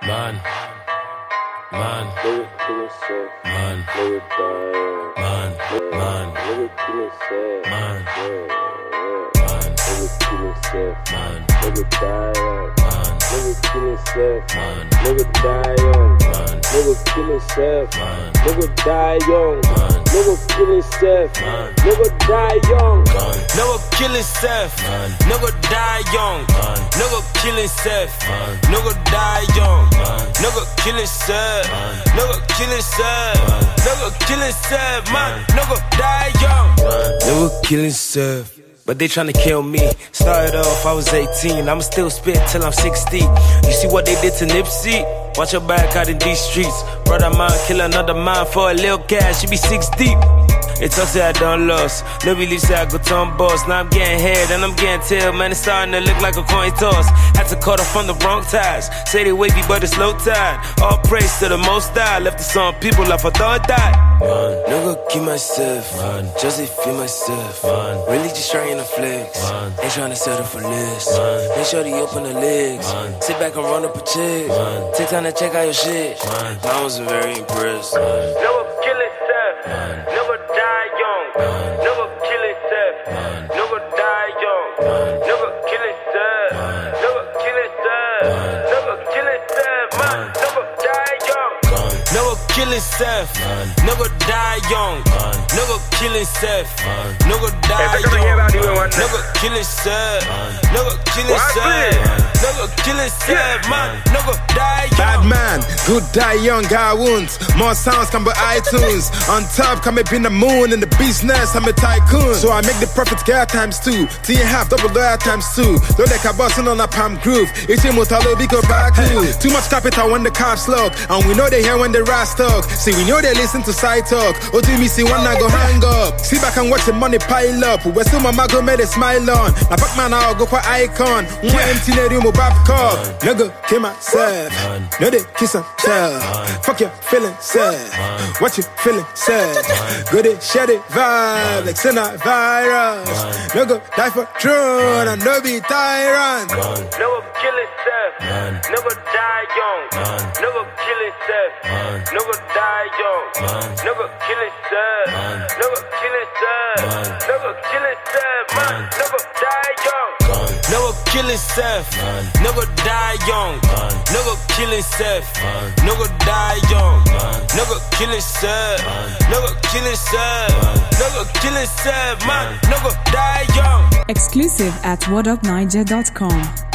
Man, man, man, man, man, Nigga die young. Nigga kill himself. Nigga die young. Nigga kill himself. Nigga die young. Nigga kill himself. Nigga die young. Nigga kill himself. Nigga die young. Nigga kill himself. Nigga die young. Nigga kill himself. Nigga kill himself. Nigga kill himself. Man, nigga die young. Nigga kill himself. But they tryna kill me. Started off, I was 18. I'ma still spit till I'm 60. You see what they did to Nipsey? Watch your back out in these streets. Brother mine kill another man for a little cash. She be 6 deep. They talk say I done lost. No believe say I go turn boss. Now I'm getting head and I'm getting tail. Man, it's starting to look like a coin toss. Had to cut off from the wrong ties. Say they wavy but it's low tide. All praise to the most high. Left the song people like I thought that. Nigga keep myself. Just feel myself. Really just trying to flex. Ain't trying to settle for less. Make sure they open the legs. Sit back and run up a check. Take time to check out your shit. I wasn't very impressed. Never kill himself. Never die young. Never kill himself. Never die young. Never kill himself. Never kill himself. Never kill himself. Man, never die young. Never kill himself. Never die young. Never kill himself. Never die young. Never kill himself. Never kill himself. Never kill himself. Man, never die young. Bad man, good die young, guy wounds. More sounds come by iTunes. On top, come up in the moon. In the business, I'm a tycoon. So I make the profits get times 2. T&half, double dollar times 2. Don't like a bossing on a palm groove. It's a motalo biko back. Too much capital when the cops lock. And we know they hear when the rats talk. See, we know they listen to side talk. Oh, do me see one I go hang up. See back and watch the money pile up. We're still my go made a smile on. Now back man, I'll go for icon. One empty lady, my back call. Nigga, kill myself. No, they kiss and tell. Fuck your feeling sad. What you feeling sad? Good it, shed it, vibe. Like send a virus. Nigga, die for throne and no be tyrant. Never kill himself. Never die young. Never kill himself. Never die young. Never kill himself. Never kill himself. Never kill himself. Man, never die young. Never kill himself. Never die young. Never kill himself. Never die young. Never kill himself. Never kill himself. Never kill himself. Man, never die young. Exclusive at whatupniger.com.